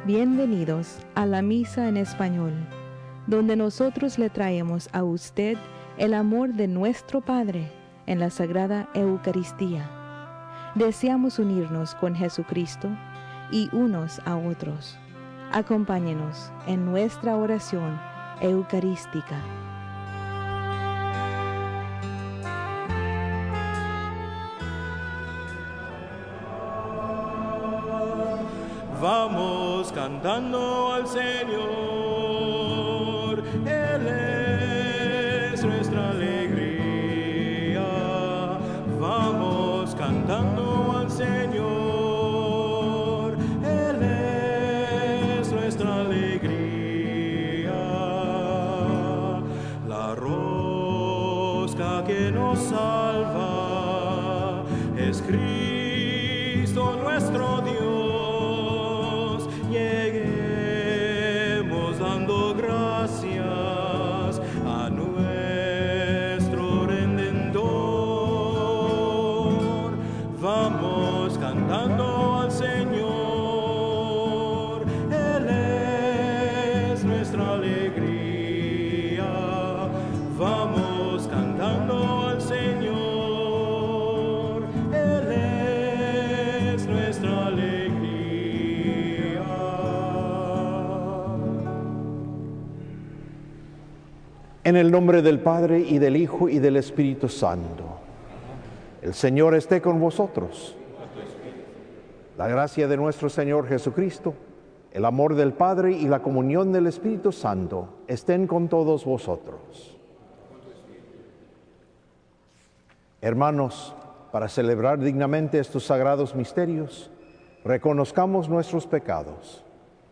Bienvenidos a la Misa en Español, donde nosotros le traemos a usted el amor de nuestro Padre en la Sagrada Eucaristía. Deseamos unirnos con Jesucristo y unos a otros. Acompáñenos en nuestra oración eucarística. Vamos cantando al Señor, Él es nuestra alegría. Vamos cantando al Señor, Él es nuestra alegría. La rosca que nos salva es Cristo nuestro Dios. Lleguemos dando gracias a nuestro Redentor. Vamos cantando al Señor, Él es nuestra alegría. Vamos cantando al Señor, Él es nuestra alegría. En el nombre del Padre, y del Hijo, y del Espíritu Santo. El Señor esté con vosotros. La gracia de nuestro Señor Jesucristo, el amor del Padre y la comunión del Espíritu Santo estén con todos vosotros. Hermanos, para celebrar dignamente estos sagrados misterios, reconozcamos nuestros pecados.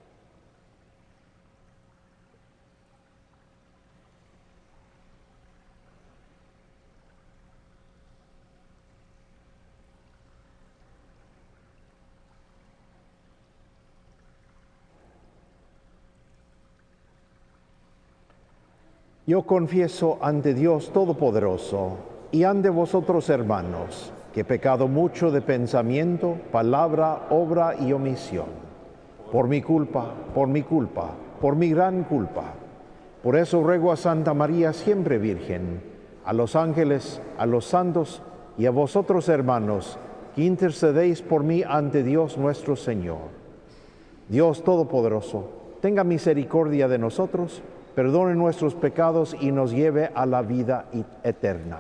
Yo confieso ante Dios Todopoderoso y ante vosotros, hermanos, que he pecado mucho de pensamiento, palabra, obra y omisión. Por mi culpa, por mi gran culpa. Por eso ruego a Santa María, siempre Virgen, a los ángeles, a los santos y a vosotros, hermanos, que intercedéis por mí ante Dios nuestro Señor. Dios Todopoderoso, tenga misericordia de nosotros, perdone nuestros pecados y nos lleve a la vida eterna.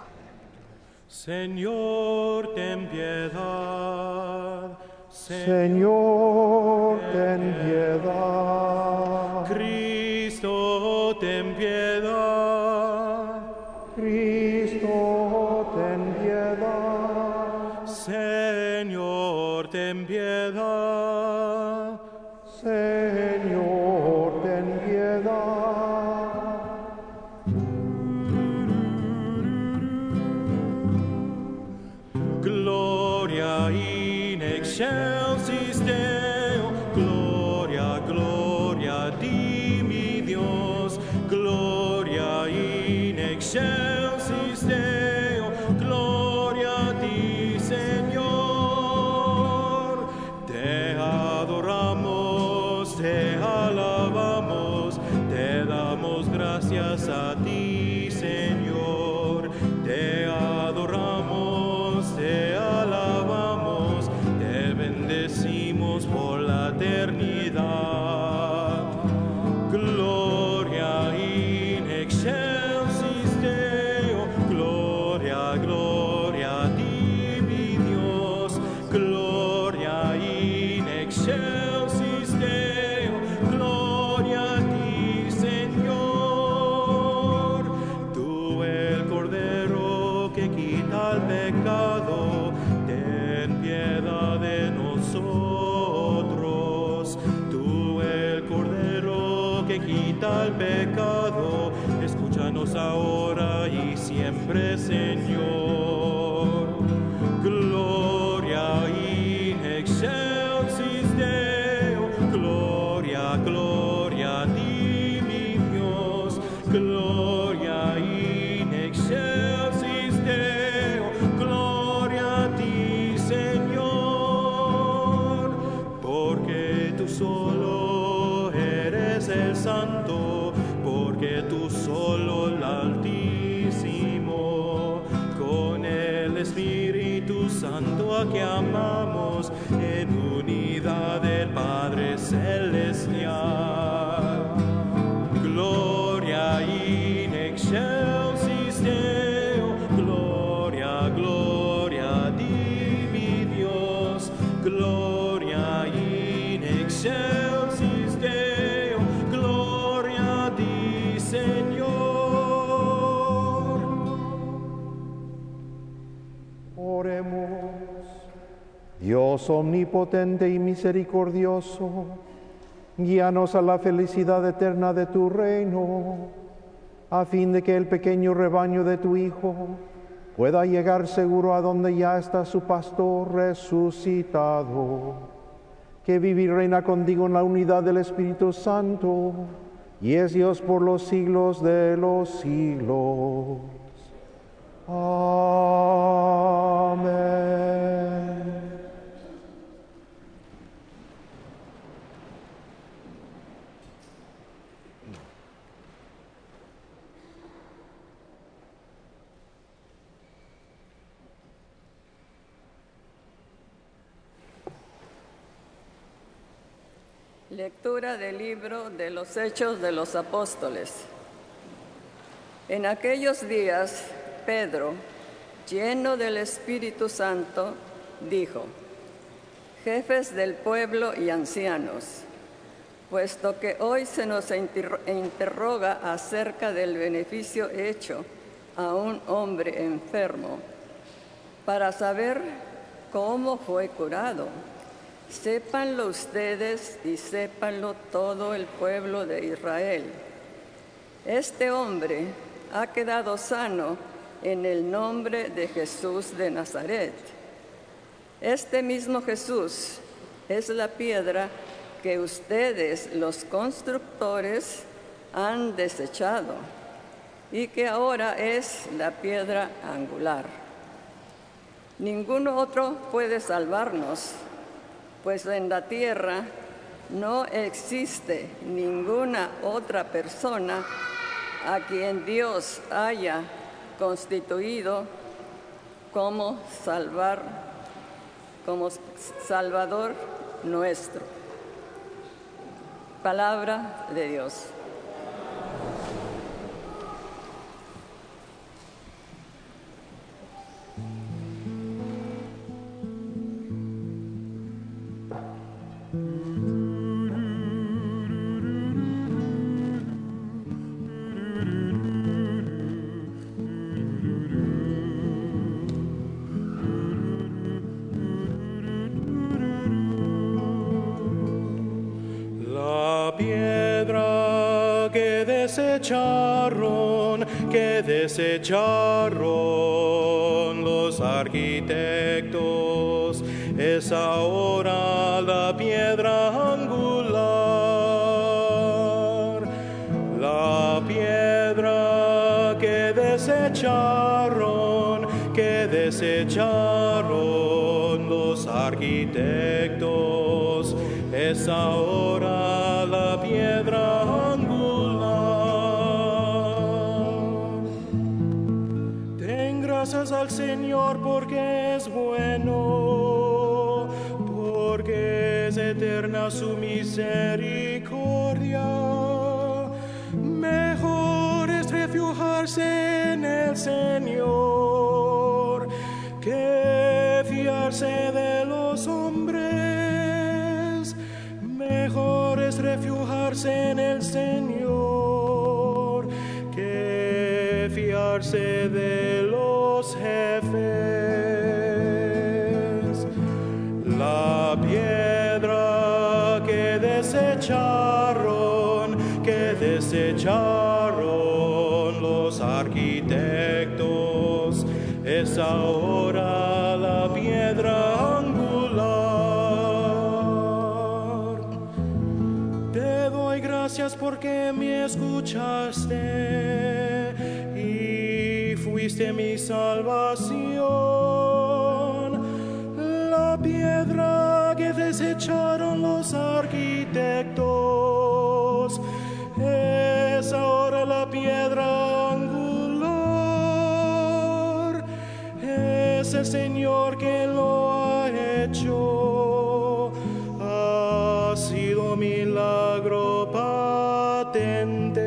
Señor, ten piedad. Señor, ten piedad. Cristo, ten piedad. Cristo, ten piedad. Señor, ten piedad. Señor, ten piedad. Gloria in excelsis Deo, gloria, gloria a ti, mi Dios. Gloria in excelsis Deo, gloria a ti, Señor. Te adoramos, te alabamos, te damos gracias a ti, Señor. Te adoramos, te alabamos, te bendecimos por la eternidad. Gloria in excelsis Deo, gloria, gloria a ti, mi Dios. Gloria in excelsis Deo, gloria a ti, Señor. Tú el Cordero que quita el pecado, ten piedad de nosotros. Tú el Cordero que quita el pecado, escúchanos ahora y siempre, Señor. Gloria in excelsis Deo, gloria, gloria a ti, mi Dios. Gloria in excelsis Deo, gloria a ti, Señor. Porque tú solo Espíritu Santo a que amamos en unidad del Padre Celestial. Gloria in excelsis Deo, gloria, gloria di mi Dios, gloria in excelsis Deo, gloria di Señor. Oremos. Dios omnipotente y misericordioso, guíanos a la felicidad eterna de tu reino, a fin de que el pequeño rebaño de tu Hijo pueda llegar seguro a donde ya está su pastor resucitado, que vive y reina contigo en la unidad del Espíritu Santo, y es Dios por los siglos de los siglos. Amén. Lectura del libro de los Hechos de los Apóstoles. En aquellos días, Pedro, lleno del Espíritu Santo, dijo: jefes del pueblo y ancianos, puesto que hoy se nos interroga acerca del beneficio hecho a un hombre enfermo, para saber cómo fue curado, sépanlo ustedes y sépanlo todo el pueblo de Israel. Este hombre ha quedado sano en el nombre de Jesús de Nazaret. Este mismo Jesús es la piedra que ustedes, los constructores, han desechado y que ahora es la piedra angular. Ninguno otro puede salvarnos, pues en la tierra no existe ninguna otra persona a quien Dios haya constituido como Salvador nuestro. Palabra de Dios. Que desecharon los arquitectos, es ahora la piedra angular. La piedra que desecharon los arquitectos, es ahora la piedra angular. Gracias al Señor porque es bueno, porque es eterna su misericordia. Mejor es refugiarse en el Señor que fiarse de los hombres. Mejor es refugiarse en el Señor que fiarse de los jefes. La piedra que desecharon los arquitectos, es ahora la piedra angular. Te doy gracias porque me escuchaste y fuiste mi salvación. La piedra que desecharon los arquitectos es ahora la piedra angular. Es es el Señor que lo ha hecho. Ha sido milagro patente.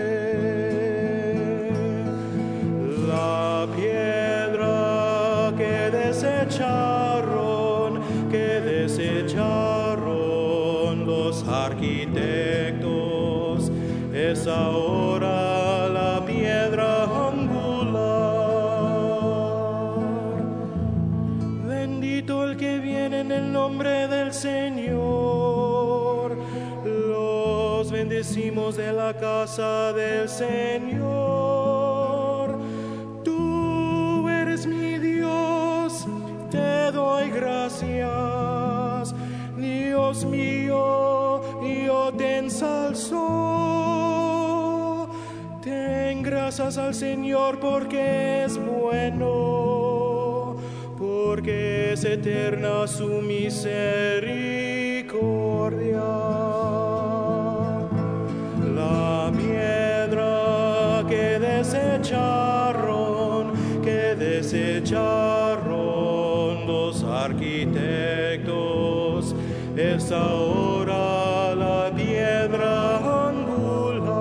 La piedra que desecharon los arquitectos es ahora la piedra angular. Bendito el que viene en el nombre del Señor. Los bendecimos de la casa del Señor. Tú eres mi Dios, te doy gracias. Dios mío, yo te ensalzo. Den gracias al Señor porque es bueno, porque es eterna su misericordia. La piedra que desecharon los arquitectos es ahora la piedra angular.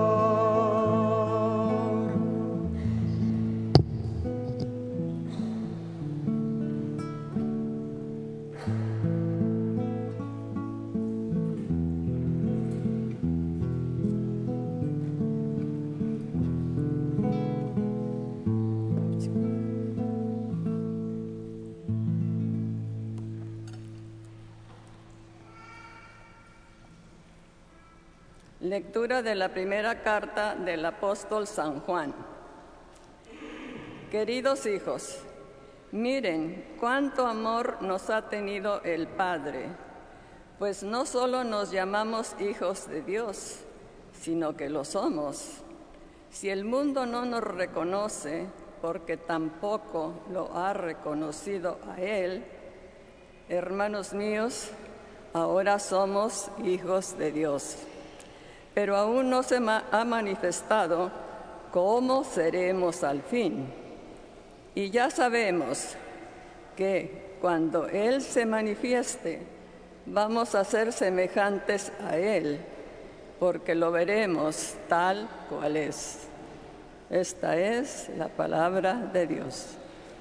Lectura de la primera carta del apóstol San Juan. Queridos hijos, miren cuánto amor nos ha tenido el Padre, pues no solo nos llamamos hijos de Dios, sino que lo somos. Si el mundo no nos reconoce, porque tampoco lo ha reconocido a Él, hermanos míos, ahora somos hijos de Dios. Pero aún no se ha manifestado cómo seremos al fin. Y ya sabemos que cuando Él se manifieste, vamos a ser semejantes a Él, porque lo veremos tal cual es. Esta es la palabra de Dios.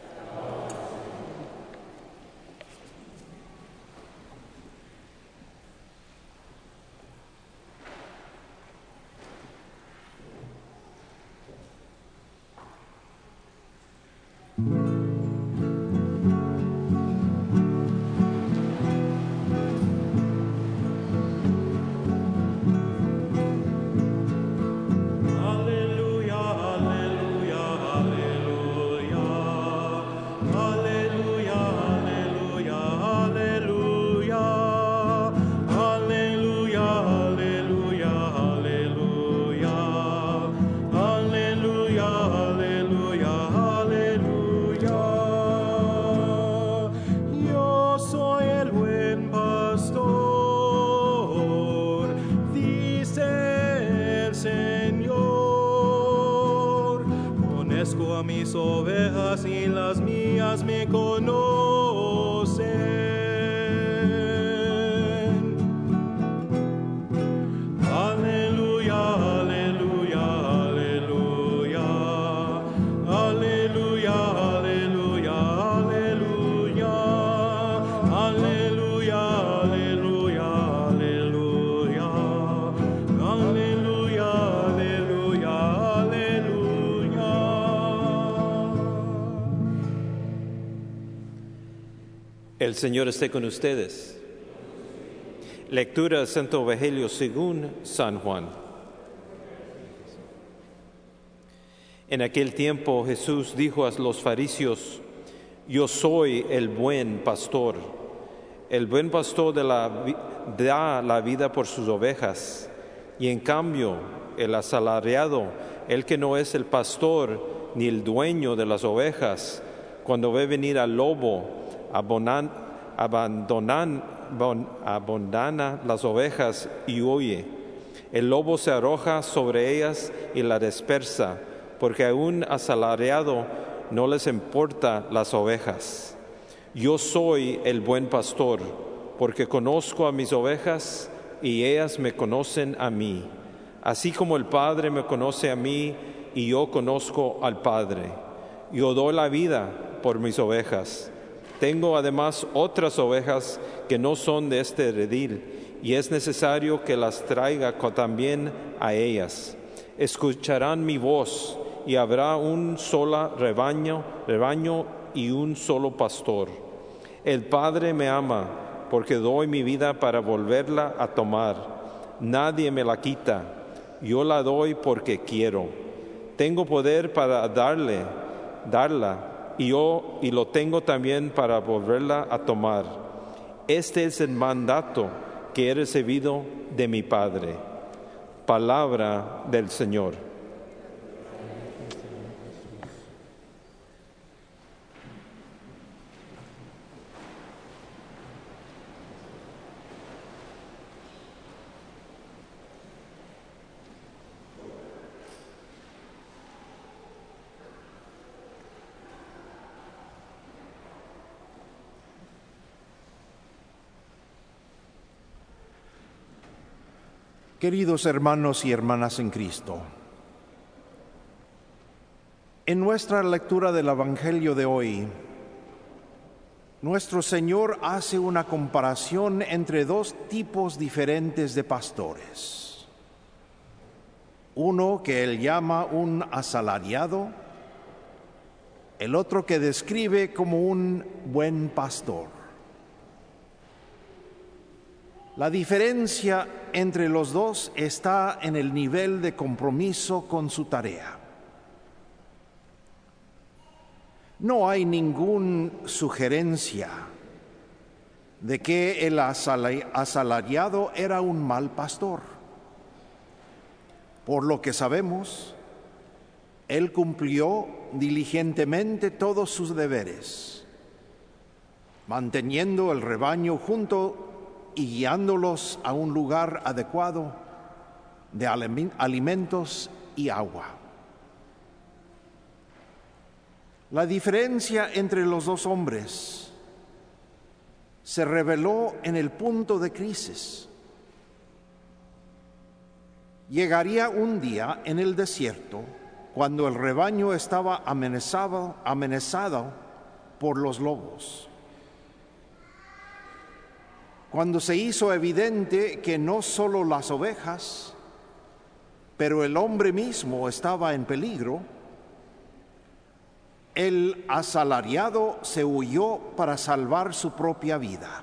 A mis ovejas y las mías me conocen. Aleluya, aleluya, aleluya. Aleluya, aleluya, aleluya. Aleluya, aleluya, aleluya. Aleluya, aleluya, aleluya. El Señor esté con ustedes. Lectura del Santo Evangelio según San Juan. En aquel tiempo Jesús dijo a los fariseos: Yo soy el buen pastor. El buen pastor da la vida por sus ovejas. Y en cambio, el asalariado, el que no es el pastor ni el dueño de las ovejas, cuando ve venir al lobo, abandona las ovejas y huye. El lobo se arroja sobre ellas y la dispersa, porque a un asalariado no les importa las ovejas. Yo soy el buen pastor, porque conozco a mis ovejas y ellas me conocen a mí, así como el Padre me conoce a mí y yo conozco al Padre. Yo doy la vida por mis ovejas. Tengo además otras ovejas que no son de este redil, y es necesario que las traiga también a ellas. Escucharán mi voz, y habrá un solo rebaño y un solo pastor. El Padre me ama, porque doy mi vida para volverla a tomar. Nadie me la quita, yo la doy porque quiero. Tengo poder para darla, y lo tengo también para volverla a tomar. Este es el mandato que he recibido de mi Padre. Palabra del Señor. Queridos hermanos y hermanas en Cristo, en nuestra lectura del Evangelio de hoy, nuestro Señor hace una comparación entre dos tipos diferentes de pastores. Uno que Él llama un asalariado, el otro que describe como un buen pastor. La diferencia entre los dos está en el nivel de compromiso con su tarea. No hay ninguna sugerencia de que el asalariado era un mal pastor. Por lo que sabemos, él cumplió diligentemente todos sus deberes, manteniendo el rebaño junto y guiándolos a un lugar adecuado de alimentos y agua. La diferencia entre los dos hombres se reveló en el punto de crisis. Llegaría un día en el desierto cuando el rebaño estaba amenazado por los lobos. Cuando se hizo evidente que no solo las ovejas, pero el hombre mismo estaba en peligro, el asalariado se huyó para salvar su propia vida.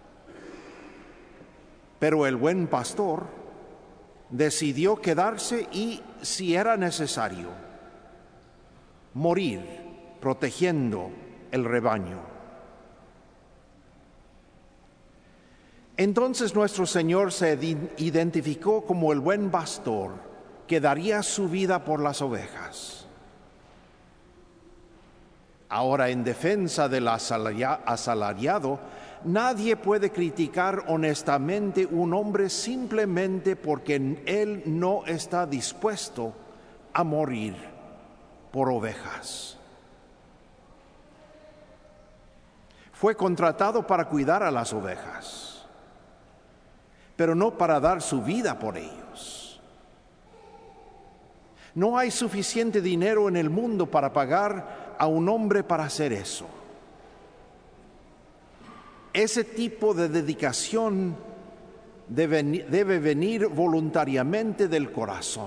Pero el buen pastor decidió quedarse y, si era necesario, morir protegiendo el rebaño. Entonces nuestro Señor se identificó como el buen pastor que daría su vida por las ovejas. Ahora, en defensa del asalariado, nadie puede criticar honestamente un hombre simplemente porque él no está dispuesto a morir por ovejas. Fue contratado para cuidar a las ovejas, pero no para dar su vida por ellos. No hay suficiente dinero en el mundo para pagar a un hombre para hacer eso. Ese tipo de dedicación debe venir voluntariamente del corazón.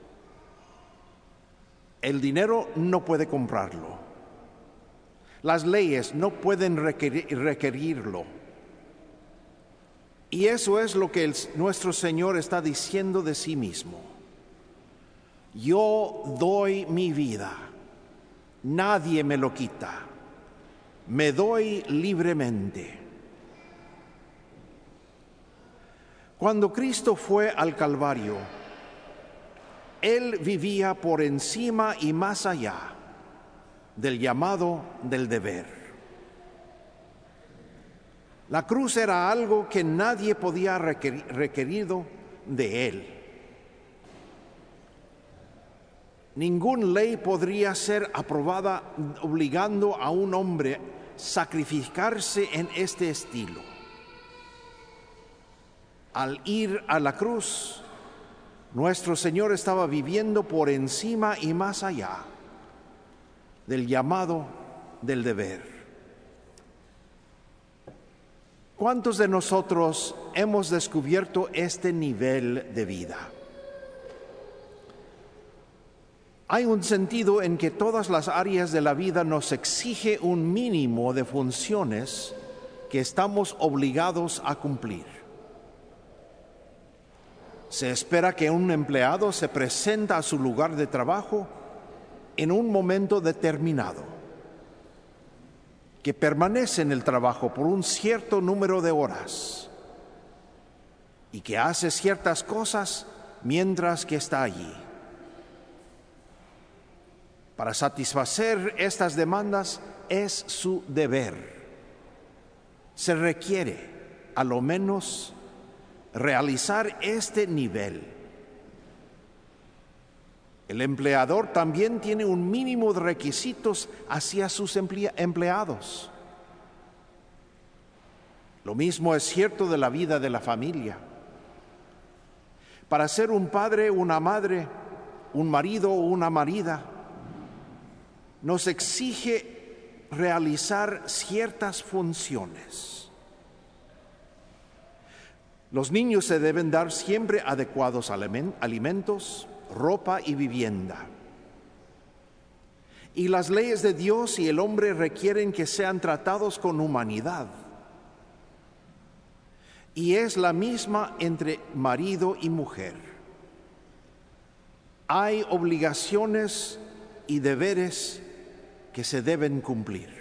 El dinero no puede comprarlo. Las leyes no pueden requerirlo. Y eso es lo que nuestro Señor está diciendo de sí mismo. Yo doy mi vida, nadie me lo quita, me doy libremente. Cuando Cristo fue al Calvario, Él vivía por encima y más allá del llamado del deber. La cruz era algo que nadie podía requerido de Él. Ninguna ley podría ser aprobada obligando a un hombre a sacrificarse en este estilo. Al ir a la cruz, nuestro Señor estaba viviendo por encima y más allá del llamado del deber. ¿Cuántos de nosotros hemos descubierto este nivel de vida? Hay un sentido en que todas las áreas de la vida nos exige un mínimo de funciones que estamos obligados a cumplir. Se espera que un empleado se presente a su lugar de trabajo en un momento determinado, que permanece en el trabajo por un cierto número de horas y que hace ciertas cosas mientras que está allí. Para satisfacer estas demandas es su deber. Se requiere, a lo menos, realizar este nivel. El empleador también tiene un mínimo de requisitos hacia sus empleados. Lo mismo es cierto de la vida de la familia. Para ser un padre, una madre, un marido o una marida, nos exige realizar ciertas funciones. Los niños se deben dar siempre adecuados alimentos, ropa y vivienda. Y las leyes de Dios y el hombre requieren que sean tratados con humanidad. Y es la misma entre marido y mujer. Hay obligaciones y deberes que se deben cumplir.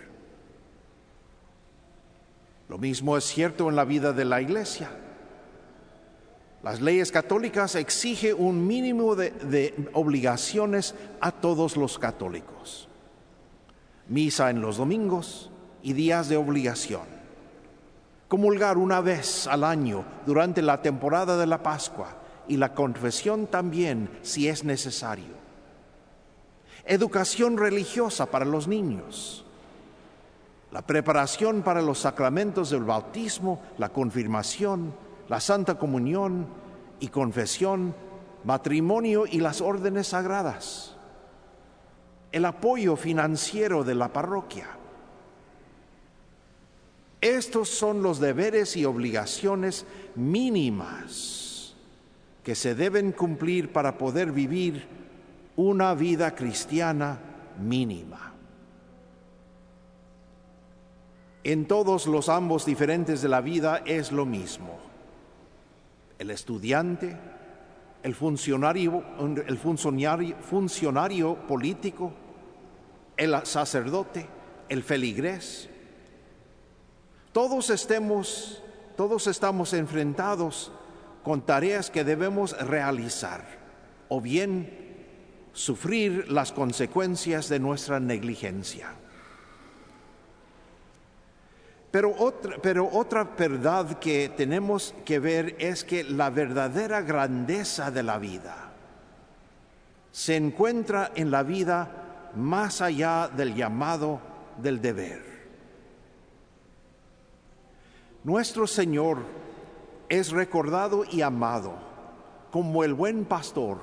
Lo mismo es cierto en la vida de la Iglesia. Las leyes católicas exigen un mínimo de obligaciones a todos los católicos. Misa en los domingos y días de obligación. Comulgar una vez al año durante la temporada de la Pascua y la confesión también si es necesario. Educación religiosa para los niños, la preparación para los sacramentos del bautismo, la confirmación, la Santa Comunión y confesión, matrimonio y las órdenes sagradas, el apoyo financiero de la parroquia. Estos son los deberes y obligaciones mínimas que se deben cumplir para poder vivir una vida cristiana mínima. En todos los ámbitos diferentes de la vida es lo mismo. El estudiante, el funcionario político, el sacerdote, el feligrés. Todos estamos enfrentados con tareas que debemos realizar o bien sufrir las consecuencias de nuestra negligencia. Pero otra verdad que tenemos que ver es que la verdadera grandeza de la vida se encuentra en la vida más allá del llamado del deber. Nuestro Señor es recordado y amado como el buen pastor,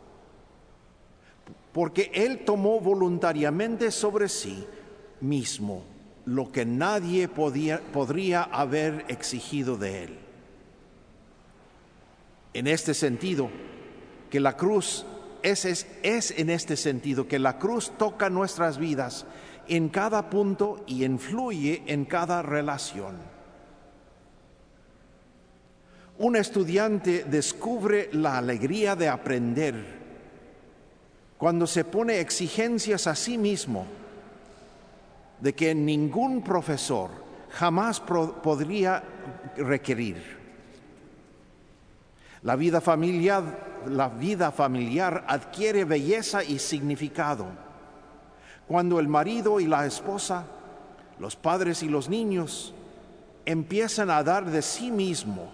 porque Él tomó voluntariamente sobre sí mismo lo que nadie podría haber exigido de Él. En este sentido, que la cruz es en este sentido que la cruz toca nuestras vidas en cada punto y influye en cada relación. Un estudiante descubre la alegría de aprender cuando se pone exigencias a sí mismo de que ningún profesor jamás podría requerir. La vida familiar adquiere belleza y significado cuando el marido y la esposa, los padres y los niños empiezan a dar de sí mismo,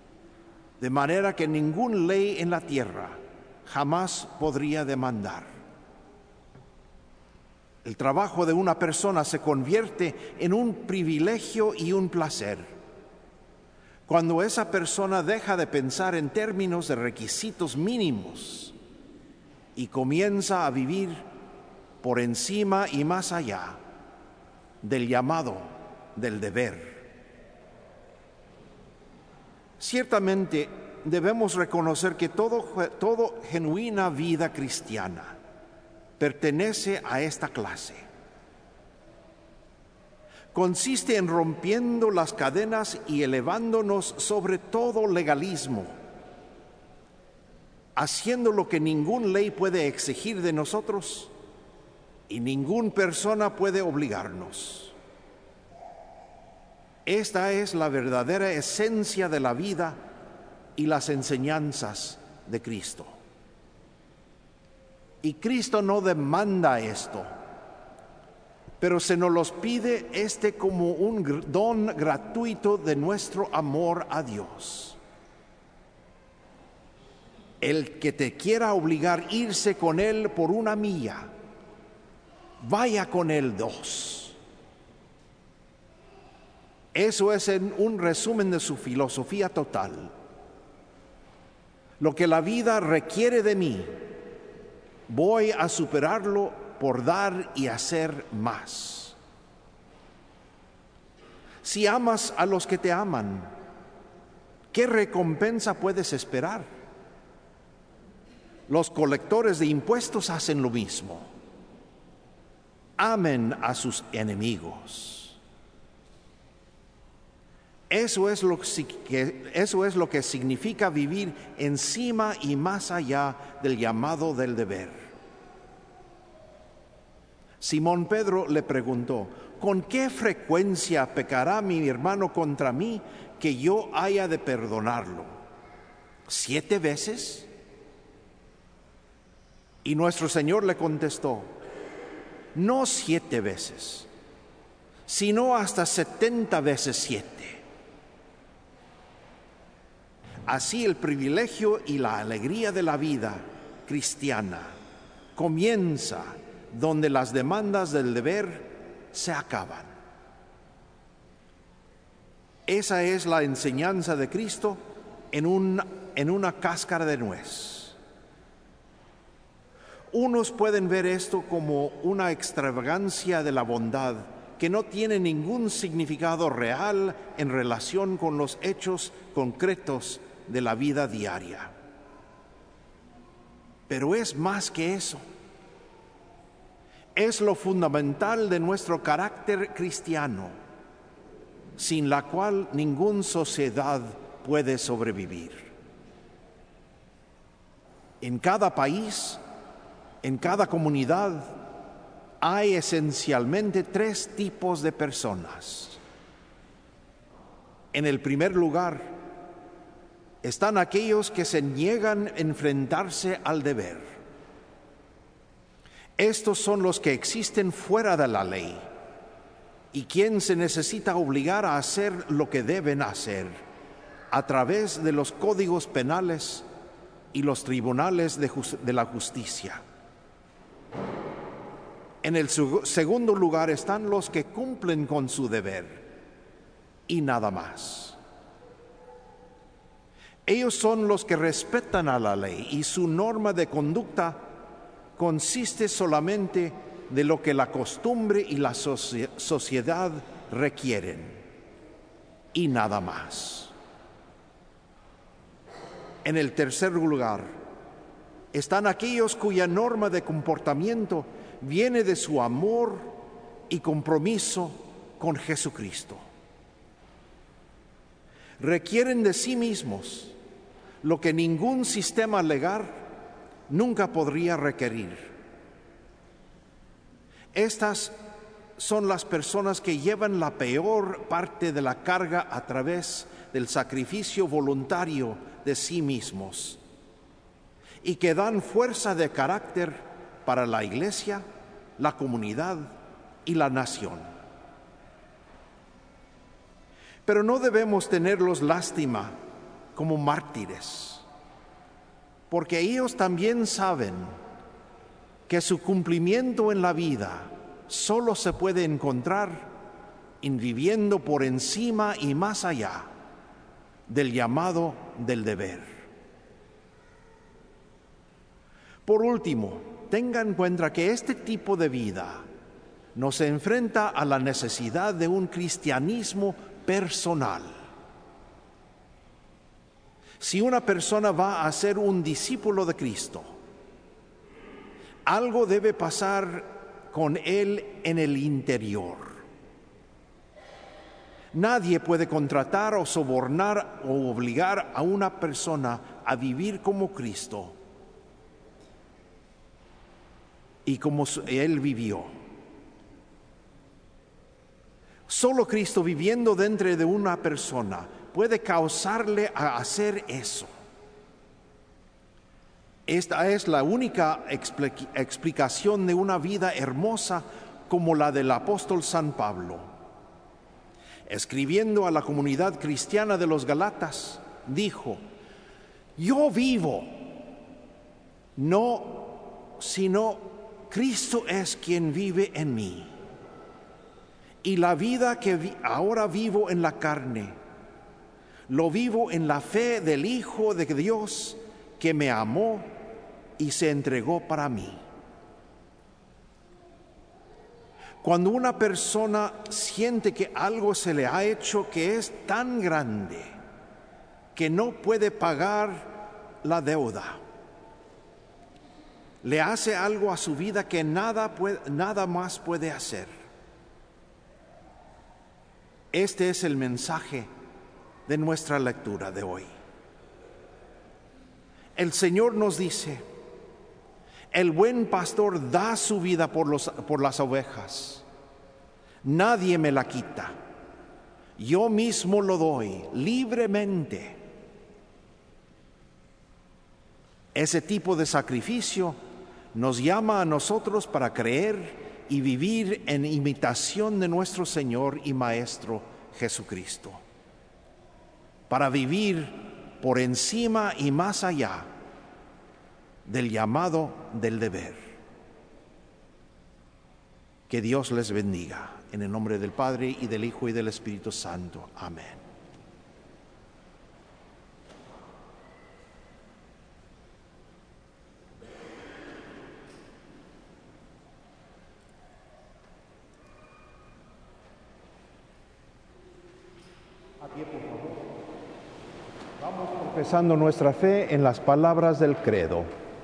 de manera que ninguna ley en la tierra jamás podría demandar. El trabajo de una persona se convierte en un privilegio y un placer cuando esa persona deja de pensar en términos de requisitos mínimos y comienza a vivir por encima y más allá del llamado, del deber. Ciertamente debemos reconocer que toda genuina vida cristiana pertenece a esta clase. Consiste en rompiendo las cadenas y elevándonos sobre todo legalismo, haciendo lo que ninguna ley puede exigir de nosotros y ninguna persona puede obligarnos. Esta es la verdadera esencia de la vida y las enseñanzas de Cristo. Y Cristo no demanda esto, pero se nos los pide como un don gratuito de nuestro amor a Dios. El que te quiera obligar a irse con Él por 1 milla, vaya con Él 2. Eso es un resumen de su filosofía total. Lo que la vida requiere de mí, voy a superarlo por dar y hacer más. Si amas a los que te aman, ¿qué recompensa puedes esperar? Los colectores de impuestos hacen lo mismo. Amen a sus enemigos. Eso es lo que significa vivir encima y más allá del llamado del deber. Simón Pedro le preguntó: ¿con qué frecuencia pecará mi hermano contra mí que yo haya de perdonarlo? ¿7 veces? Y nuestro Señor le contestó: no 7 veces, sino hasta 70 veces 7. Así el privilegio y la alegría de la vida cristiana comienza donde las demandas del deber se acaban. Esa es la enseñanza de Cristo en una cáscara de nuez. Unos pueden ver esto como una extravagancia de la bondad que no tiene ningún significado real en relación con los hechos concretos de la vida diaria. Pero es más que eso. Es lo fundamental de nuestro carácter cristiano, sin la cual ninguna sociedad puede sobrevivir. En cada país, en cada comunidad, hay esencialmente 3 tipos de personas. En el primer lugar, están aquellos que se niegan a enfrentarse al deber. Estos son los que existen fuera de la ley y quien se necesita obligar a hacer lo que deben hacer a través de los códigos penales y los tribunales de la justicia. En el segundo lugar están los que cumplen con su deber y nada más. Ellos son los que respetan a la ley y su norma de conducta consiste solamente de lo que la costumbre y la sociedad requieren y nada más. En el tercer lugar están aquellos cuya norma de comportamiento viene de su amor y compromiso con Jesucristo. Requieren de sí mismos lo que ningún sistema legal nunca podría requerir. Estas son las personas que llevan la peor parte de la carga a través del sacrificio voluntario de sí mismos y que dan fuerza de carácter para la iglesia, la comunidad y la nación. Pero no debemos tenerlos lástima como mártires, porque ellos también saben que su cumplimiento en la vida solo se puede encontrar en viviendo por encima y más allá del llamado del deber. Por último, tenga en cuenta que este tipo de vida nos enfrenta a la necesidad de un cristianismo personal. Si una persona va a ser un discípulo de Cristo, algo debe pasar con él en el interior. Nadie puede contratar o sobornar o obligar a una persona a vivir como Cristo y como él vivió. Solo Cristo viviendo dentro de una persona puede causarle a hacer eso. Esta es la única explicación de una vida hermosa como la del apóstol San Pablo. Escribiendo a la comunidad cristiana de los Galatas, dijo: yo vivo, no, sino Cristo es quien vive en mí. Y la vida que ahora vivo en la carne, lo vivo en la fe del Hijo de Dios que me amó y se entregó para mí. Cuando una persona siente que algo se le ha hecho que es tan grande que no puede pagar la deuda, le hace algo a su vida que nada más puede hacer. Este es el mensaje de nuestra lectura de hoy. El Señor nos dice: el buen pastor da su vida por las ovejas. Nadie me la quita. Yo mismo lo doy libremente. Ese tipo de sacrificio nos llama a nosotros para creer y vivir en imitación de nuestro Señor y Maestro Jesucristo. Para vivir por encima y más allá del llamado del deber. Que Dios les bendiga. En el nombre del Padre, y del Hijo, y del Espíritu Santo. Amén. A pie, por favor. Vamos profesando nuestra fe en las palabras del credo.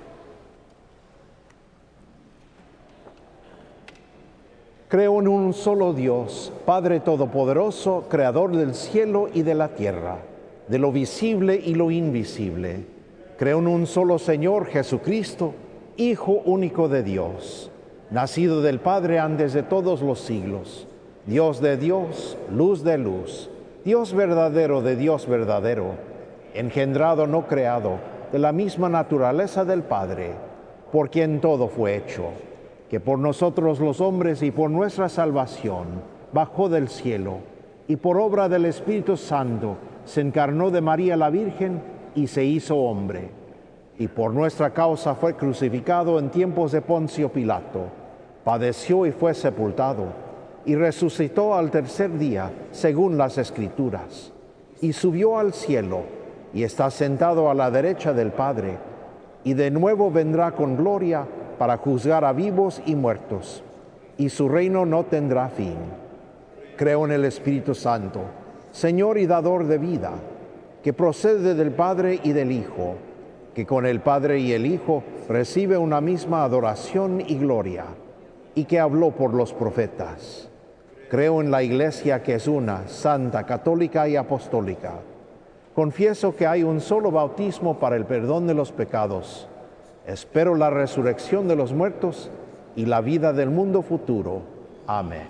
Creo en un solo Dios, Padre Todopoderoso, Creador del cielo y de la tierra, de lo visible y lo invisible. Creo en un solo Señor Jesucristo, Hijo único de Dios, nacido del Padre antes de todos los siglos, Dios de Dios, luz de luz, Dios verdadero de Dios verdadero, engendrado no creado, de la misma naturaleza del Padre, por quien todo fue hecho, que por nosotros los hombres y por nuestra salvación bajó del cielo, y por obra del Espíritu Santo se encarnó de María la Virgen y se hizo hombre, y por nuestra causa fue crucificado en tiempos de Poncio Pilato, padeció y fue sepultado, y resucitó al tercer día, según las Escrituras, y subió al cielo, y está sentado a la derecha del Padre, y de nuevo vendrá con gloria para juzgar a vivos y muertos, y su reino no tendrá fin. Creo en el Espíritu Santo, Señor y dador de vida, que procede del Padre y del Hijo, que con el Padre y el Hijo recibe una misma adoración y gloria, y que habló por los profetas. Creo en la Iglesia, que es una, santa, católica y apostólica. Confieso que hay un solo bautismo para el perdón de los pecados. Espero la resurrección de los muertos y la vida del mundo futuro. Amén.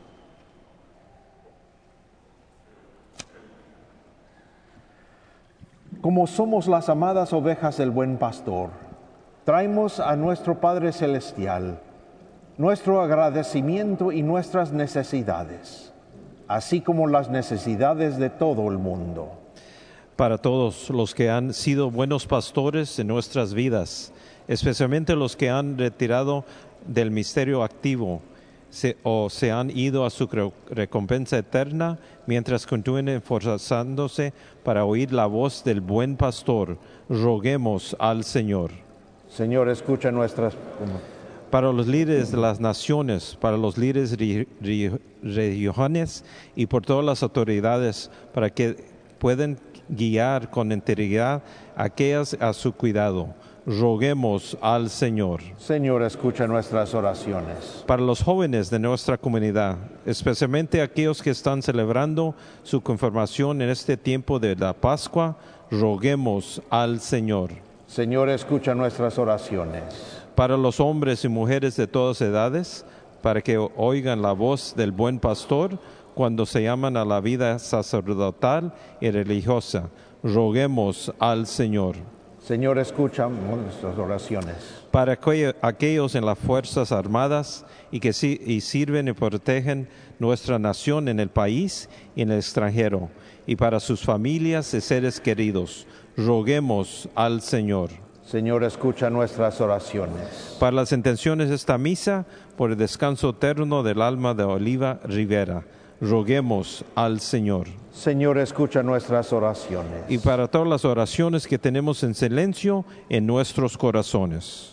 Como somos las amadas ovejas del buen pastor, traemos a nuestro Padre Celestial nuestro agradecimiento y nuestras necesidades, así como las necesidades de todo el mundo. Para todos los que han sido buenos pastores en nuestras vidas, especialmente los que han retirado del misterio activo, se han ido a su recompensa eterna, mientras continúen esforzándose para oír la voz del buen pastor. Roguemos al Señor. Señor, escucha nuestras... Para los líderes de las naciones, para los líderes regiones y por todas las autoridades, para que puedan guiar con integridad a aquellas a su cuidado. Roguemos al Señor. Señor, escucha nuestras oraciones. Para los jóvenes de nuestra comunidad, especialmente aquellos que están celebrando su confirmación en este tiempo de la Pascua, roguemos al Señor. Señor, escucha nuestras oraciones. Para los hombres y mujeres de todas edades, para que oigan la voz del buen pastor cuando se llaman a la vida sacerdotal y religiosa, roguemos al Señor. Señor, escucha nuestras oraciones. Para aquellos en las Fuerzas Armadas y que sirven y protegen nuestra nación en el país y en el extranjero, y para sus familias y seres queridos, roguemos al Señor. Señor, escucha nuestras oraciones. Para las intenciones de esta misa, por el descanso eterno del alma de Oliva Rivera, roguemos al Señor. Señor, escucha nuestras oraciones. Y para todas las oraciones que tenemos en silencio en nuestros corazones.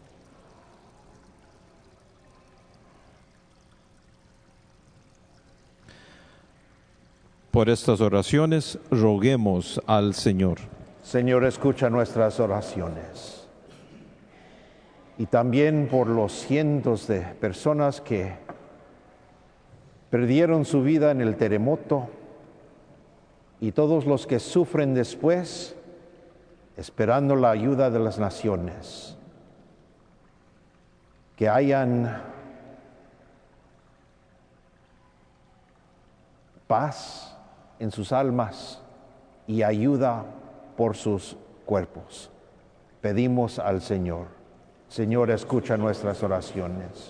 Por estas oraciones, roguemos al Señor. Señor, escucha nuestras oraciones. Y también por los cientos de personas que perdieron su vida en el terremoto y todos los que sufren después, esperando la ayuda de las naciones. Que hayan paz en sus almas y ayuda por sus cuerpos. Pedimos al Señor. Señor, escucha nuestras oraciones.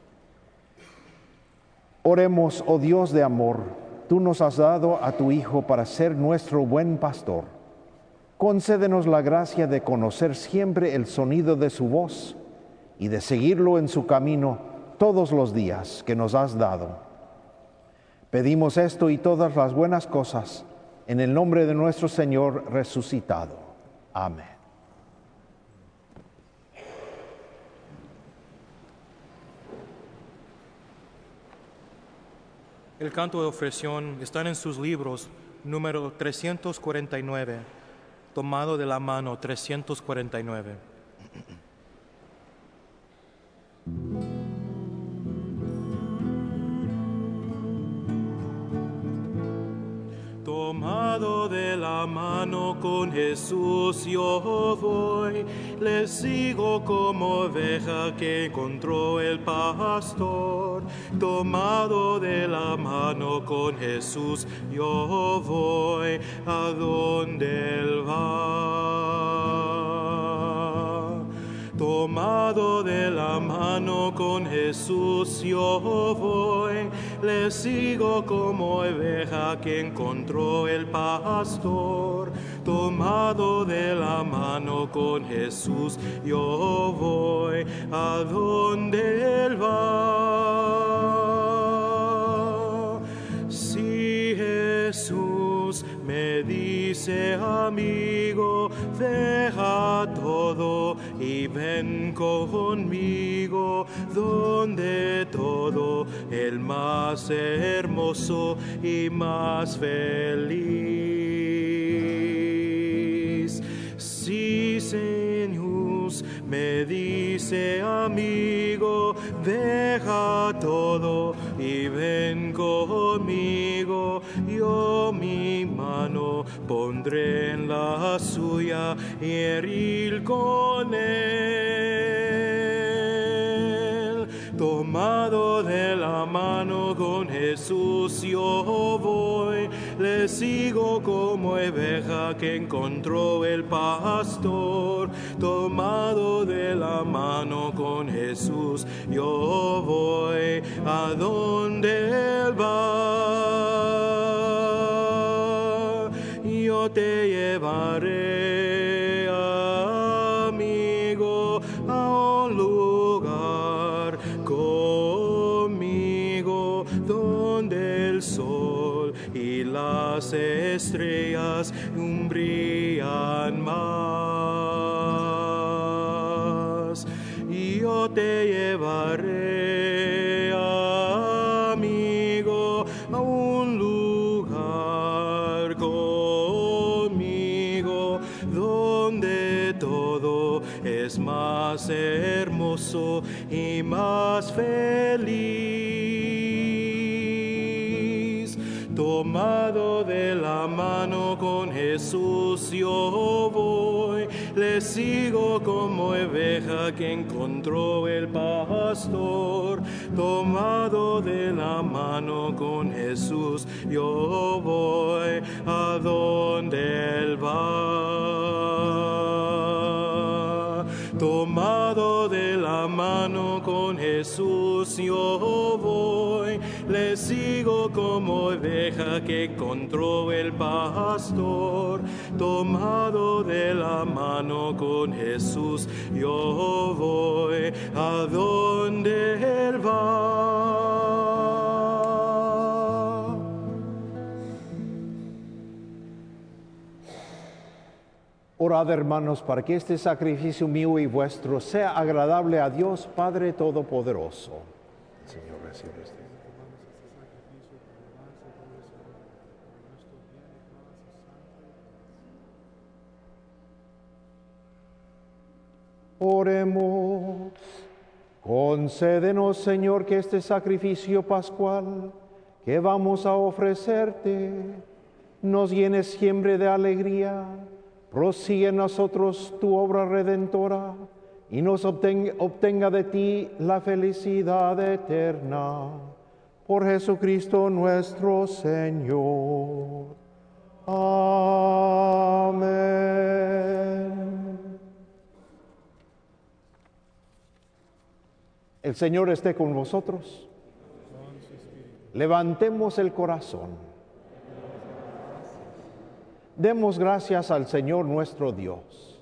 Oremos, oh Dios de amor, tú nos has dado a tu Hijo para ser nuestro buen pastor. Concédenos la gracia de conocer siempre el sonido de su voz y de seguirlo en su camino todos los días que nos has dado. Pedimos esto y todas las buenas cosas en el nombre de nuestro Señor resucitado. Amén. El canto de ofrención está en sus libros, número 349, tomado de la mano 349. Tomado de la mano con Jesús yo voy, le sigo como oveja que encontró el pastor. Tomado de la mano con Jesús yo voy a donde Él va. Tomado de la mano con Jesús yo voy, le sigo como oveja que encontró el pastor. Tomado de la mano con Jesús yo voy a donde Él va. Si Jesús me dice, amigo, deja todo y ven conmigo, donde todo el más hermoso y más feliz. Sí, Señor, me dice, amigo, deja todo y ven conmigo. Yo mi mano pondré en la suya y herir con él. Tomado de la mano con Jesús yo voy, le sigo como oveja que encontró el pastor. Tomado de la mano con Jesús yo voy a donde Él va. Yo te llevaré, amigo, a un lugar conmigo. sol y las estrellas brillan más. Y yo te llevaré, amigo, a un lugar conmigo, donde todo es más hermoso y más feliz. Tomado de la mano con Jesús yo voy, le sigo como oveja que encontró el pastor. Tomado de la mano con Jesús yo voy a donde Él va. Tomado de la mano con Jesús yo voy, le sigo como oveja que encontró el pastor. Tomado de la mano con Jesús yo voy a donde Él va. Orad, hermanos, para que este sacrificio mío y vuestro sea agradable a Dios Padre Todopoderoso. Señor, recibe este. Oremos. Concédenos, Señor, que este sacrificio pascual que vamos a ofrecerte nos llene siempre de alegría. Prosigue en nosotros tu obra redentora y nos obtenga de ti la felicidad eterna. Por Jesucristo nuestro Señor. Amén. El Señor esté con vosotros. Levantemos el corazón. Demos gracias al Señor nuestro Dios.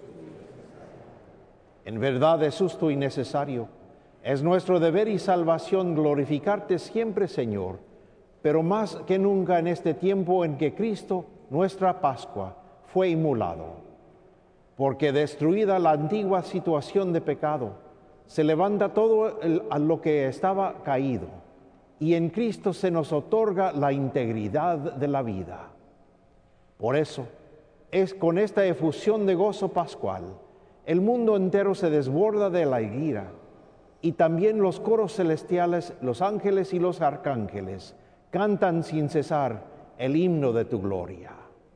En verdad es justo y necesario. Es nuestro deber y salvación glorificarte siempre, Señor, pero más que nunca en este tiempo en que Cristo, nuestra Pascua, fue inmolado. Porque destruida la antigua situación de pecado, se levanta todo a lo que estaba caído, y en Cristo se nos otorga la integridad de la vida. Por eso, es con esta efusión de gozo pascual, el mundo entero se desborda de la alegría, y también los coros celestiales, los ángeles y los arcángeles, cantan sin cesar el himno de tu gloria.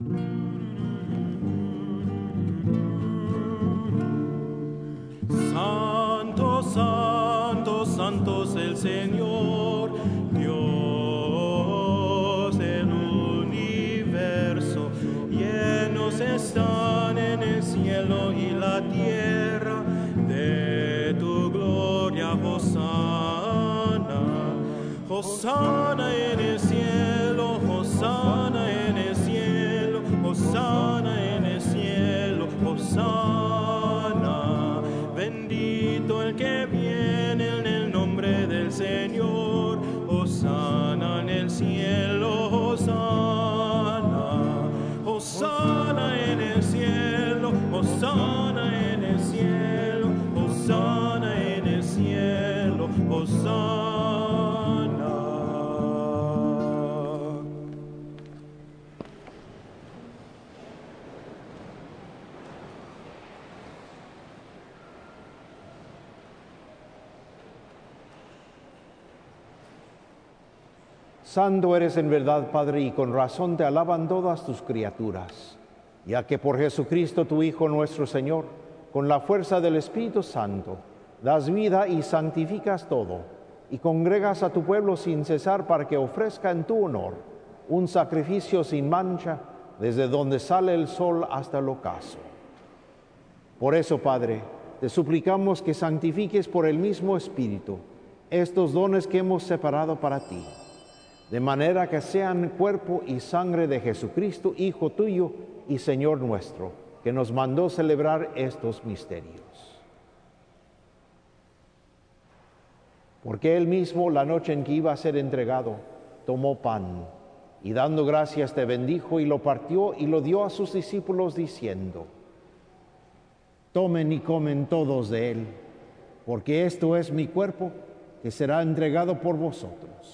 Santo, santo, santo es el Señor, Dios del universo. Llenos están en el cielo y la tierra de tu gloria. Hosana, Hosana en el cielo, Hosana en el cielo, Hosana en el cielo, Hosana. Bendito el que viene en el nombre del Señor, Hosana en el cielo, Hosana, Hosana en el cielo, Hosana en el cielo, Hosana en el cielo, Hosana. Santo eres en verdad, Padre, y con razón te alaban todas tus criaturas, ya que por Jesucristo, tu Hijo nuestro Señor, con la fuerza del Espíritu Santo, das vida y santificas todo, y congregas a tu pueblo sin cesar para que ofrezca en tu honor un sacrificio sin mancha desde donde sale el sol hasta el ocaso. Por eso, Padre, te suplicamos que santifiques por el mismo Espíritu estos dones que hemos separado para ti, de manera que sean cuerpo y sangre de Jesucristo, Hijo tuyo y Señor nuestro, que nos mandó celebrar estos misterios. Porque Él mismo, la noche en que iba a ser entregado, tomó pan Y dando gracias te bendijo y lo partió y lo dio a sus discípulos diciendo: tomen y comen todos de él, porque esto es mi cuerpo que será entregado por vosotros.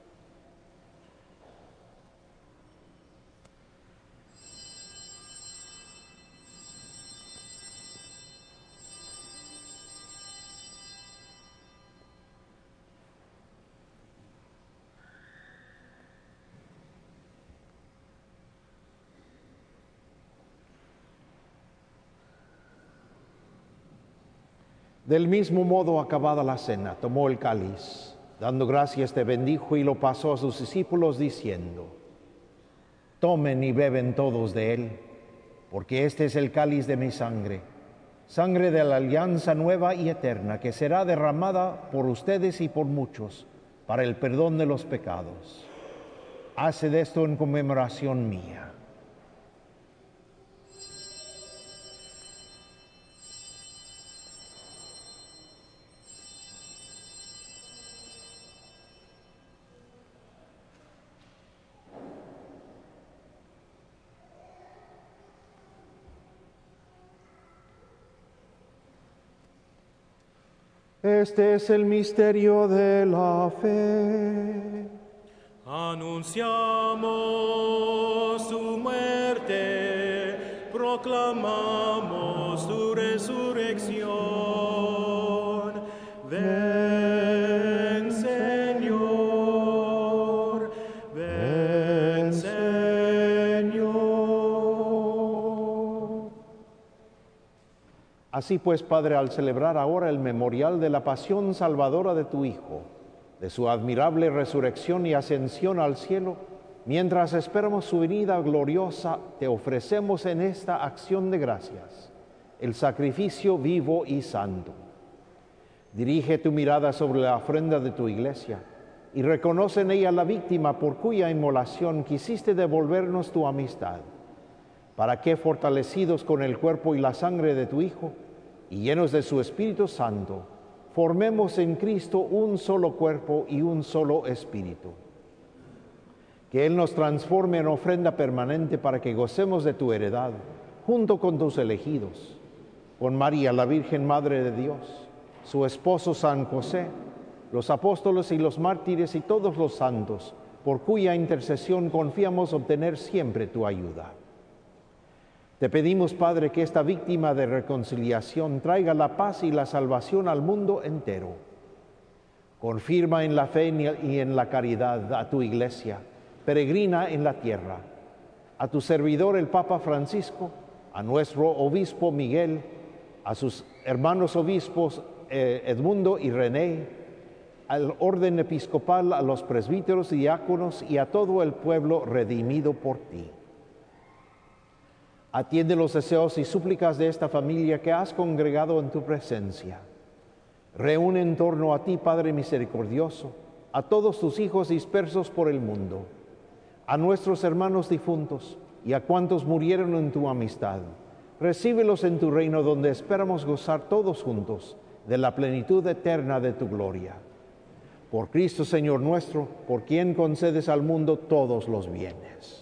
Del mismo modo, acabada la cena, tomó el cáliz, dando gracias te bendijo y lo pasó a sus discípulos diciendo: tomen y beben todos de él, porque este es el cáliz de mi sangre, sangre de la alianza nueva y eterna, que será derramada por ustedes y por muchos para el perdón de los pecados. Haced esto en conmemoración mía. Este es el misterio de la fe. Anunciamos tu muerte, proclamamos tu resurrección. Ven, Señor, ven, Señor. Así pues, Padre, al celebrar ahora el memorial de la pasión salvadora de tu Hijo, de su admirable resurrección y ascensión al cielo, mientras esperamos su venida gloriosa, te ofrecemos en esta acción de gracias el sacrificio vivo y santo. Dirige tu mirada sobre la ofrenda de tu iglesia y reconoce en ella la víctima por cuya inmolación quisiste devolvernos tu amistad, para que, fortalecidos con el cuerpo y la sangre de tu Hijo y llenos de su Espíritu Santo, formemos en Cristo un solo cuerpo y un solo espíritu. Que Él nos transforme en ofrenda permanente para que gocemos de tu heredad, junto con tus elegidos, con María, la Virgen Madre de Dios, su esposo San José, los apóstoles y los mártires y todos los santos, por cuya intercesión confiamos obtener siempre tu ayuda. Te pedimos, Padre, que esta víctima de reconciliación traiga la paz y la salvación al mundo entero. Confirma en la fe y en la caridad a tu iglesia, peregrina en la tierra, a tu servidor el Papa Francisco, a nuestro obispo Miguel, a sus hermanos obispos Edmundo y René, al orden episcopal, a los presbíteros y diáconos y a todo el pueblo redimido por ti. Atiende los deseos y súplicas de esta familia que has congregado en tu presencia. Reúne en torno a ti, Padre misericordioso, a todos tus hijos dispersos por el mundo, a nuestros hermanos difuntos y a cuantos murieron en tu amistad. Recíbelos en tu reino, donde esperamos gozar todos juntos de la plenitud eterna de tu gloria. Por Cristo, Señor nuestro, por quien concedes al mundo todos los bienes.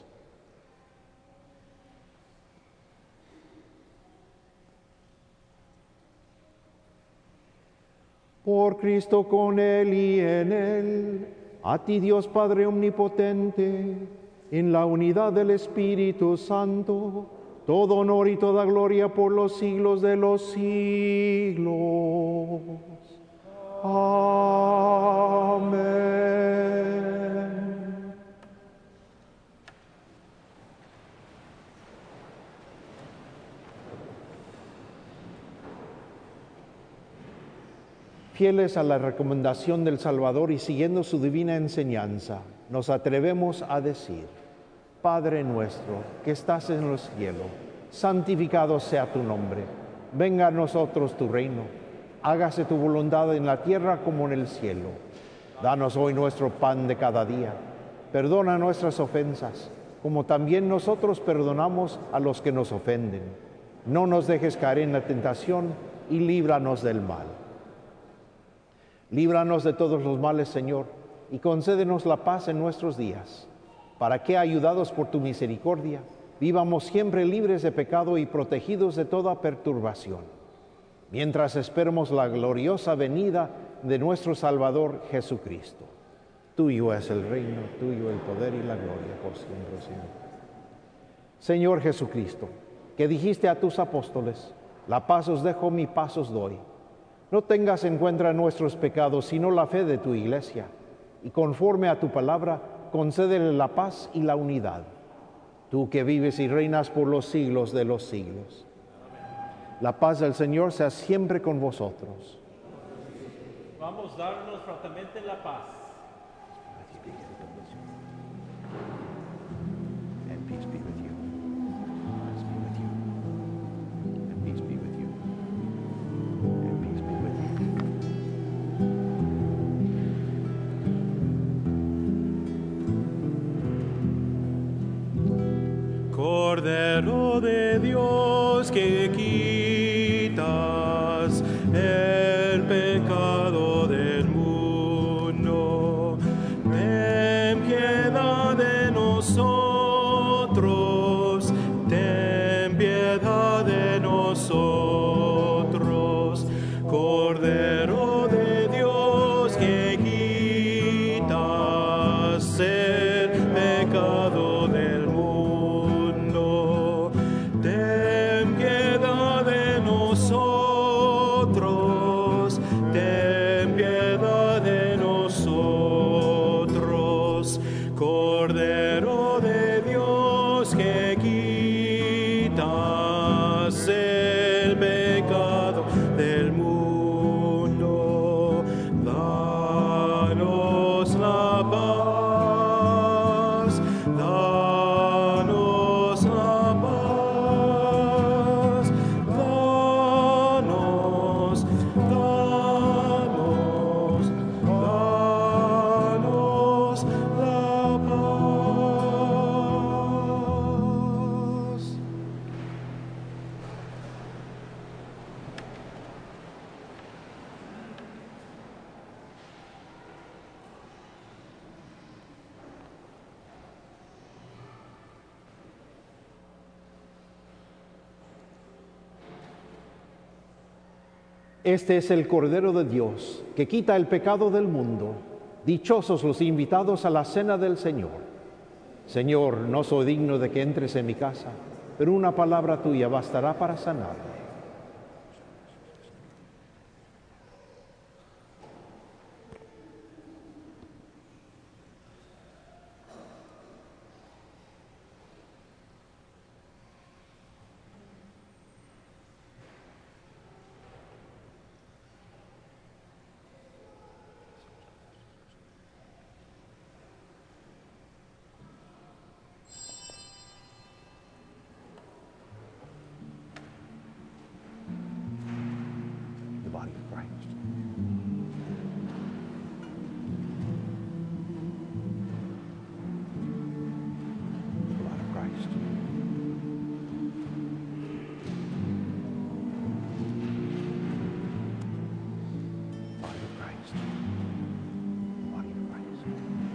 Por Cristo, con Él y en Él, a ti Dios Padre omnipotente, en la unidad del Espíritu Santo, todo honor y toda gloria por los siglos de los siglos. Amén. Fieles a la recomendación del Salvador y siguiendo su divina enseñanza, nos atrevemos a decir: Padre nuestro, que estás en los cielos, santificado sea tu nombre. Venga a nosotros tu reino. Hágase tu voluntad en la tierra como en el cielo. Danos hoy nuestro pan de cada día. Perdona nuestras ofensas, como también nosotros perdonamos a los que nos ofenden. No nos dejes caer en la tentación y líbranos del mal. Líbranos de todos los males, Señor, y concédenos la paz en nuestros días, para que, ayudados por tu misericordia, vivamos siempre libres de pecado y protegidos de toda perturbación, mientras esperamos la gloriosa venida de nuestro Salvador Jesucristo. Tuyo es el reino, tuyo el poder y la gloria por siempre, Señor. Señor Jesucristo, que dijiste a tus apóstoles, la paz os dejo, mi paz os doy. No tengas en cuenta nuestros pecados, sino la fe de tu iglesia, y conforme a tu palabra, concédele la paz y la unidad. Tú que vives y reinas por los siglos de los siglos. La paz del Señor sea siempre con vosotros. Vamos a darnos frateramente la paz. And peace be with you. Peace be with you. And peace be with you. And peace be with you. Cordero de Dios que quitas el pecado del mundo, ten piedad de nosotros, ten piedad de nosotros. Cordero de Dios que quitas el pecado del mundo, ten piedad de nosotros, ten piedad de nosotros. Cordero de Dios que quitas el pecado del mundo, danos la paz, danos la paz, danos, danos, danos la paz. Este es el Cordero de Dios, que quita el pecado del mundo. Dichosos los invitados a la cena del Señor. Señor, no soy digno de que entres en mi casa, pero una palabra tuya bastará para sanarme. The body of Christ. The blood of Christ. The body of Christ. The body of Christ.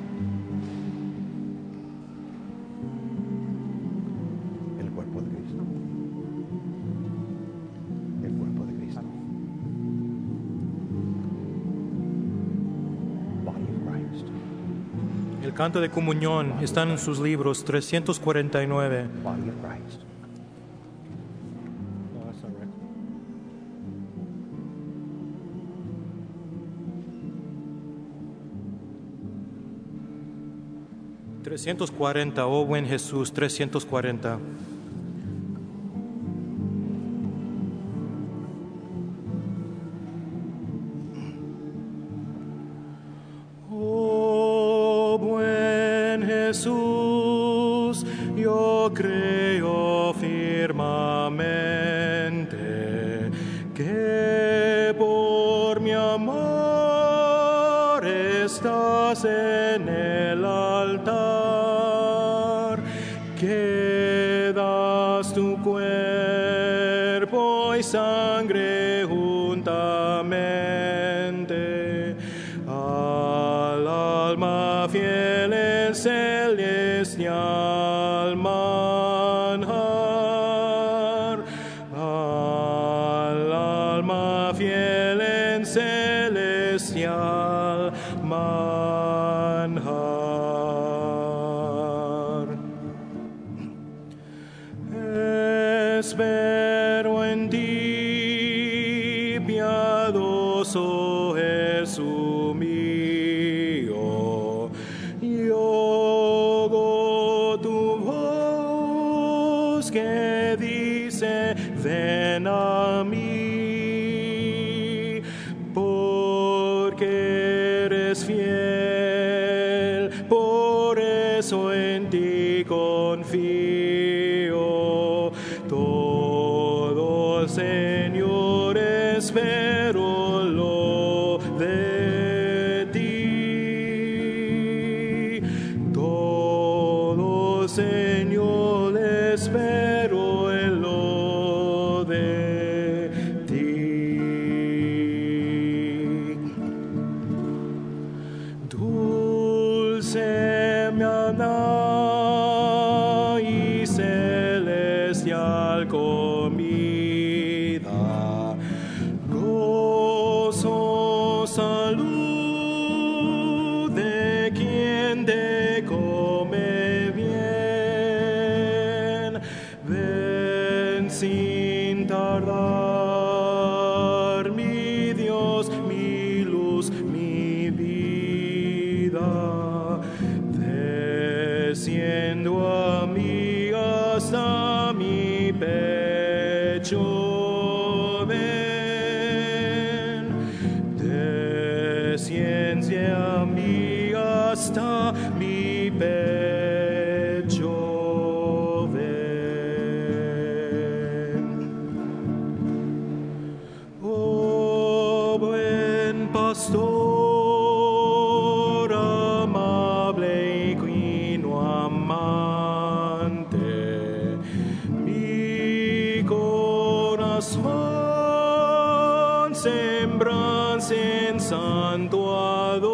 El cuerpo de Cristo. El cuerpo de Cristo. Body of Christ. El canto de comunión está en sus libros 349. Body of Christ. No, that's not right. 340, oh buen Jesús, 340. Oh buen Jesús, yo creo firmemente que por mi amor estás en el altar, que das tu cuerpo y sangre juntamente al alma fiel en celestial al manjar, al alma fiel en celestial manjar. Espero en ti, piadoso Jesús mío, y oigo tu voz que dice, ven a mí, porque eres fiel, por eso en ti confío. Todo, Señor, espero lo de ti. Todo, Señor, espero en lo de ti. Dulce maná y celestial comida, gozo, salud de quien te come bien. Ven sin tardar, mi Dios, mi luz, mi vida, desciendo a mí hasta mi pecho. Ven, desciende a mí hasta mi pecho. Ven. Oh, buen pastor, amable y fino amante, mi corazón sembras en santo ador.